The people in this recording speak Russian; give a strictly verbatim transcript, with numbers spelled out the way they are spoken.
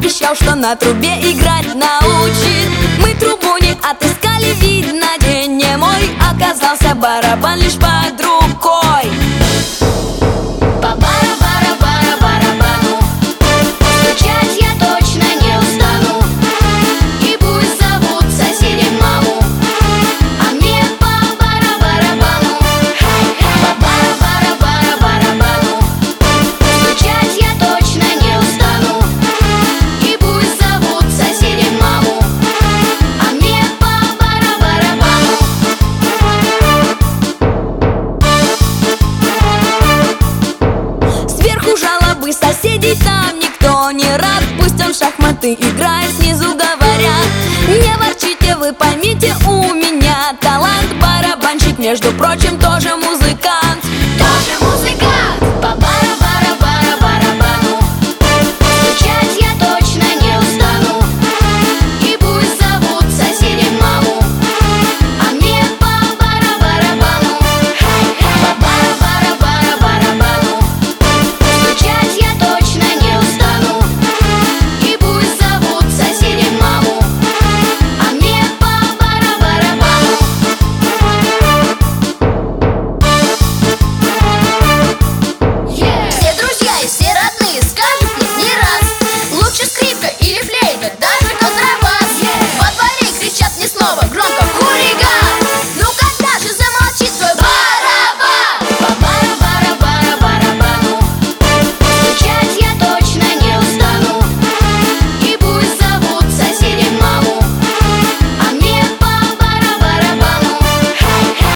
обещал, что на трубе играть научит. Мы трубу не отыскали, видно, день не мой. Оказался барабан лишь под рукой. По бара-бара-бара-барабану стучать я точно не устану. И пусть зовут соседи маму, а мне по бара-барабану. По бара-бара-бара-барабану стучать я точно не устану. И пусть зовут соседи маму, а мне по бара-барабану. Сверху жалобы соседей, там никто не рад. Пусть он в шахматы играет, снизу говорят: не ворчите, вы поймите, у меня талант. Барабанщик, между прочим, тоже музыкант.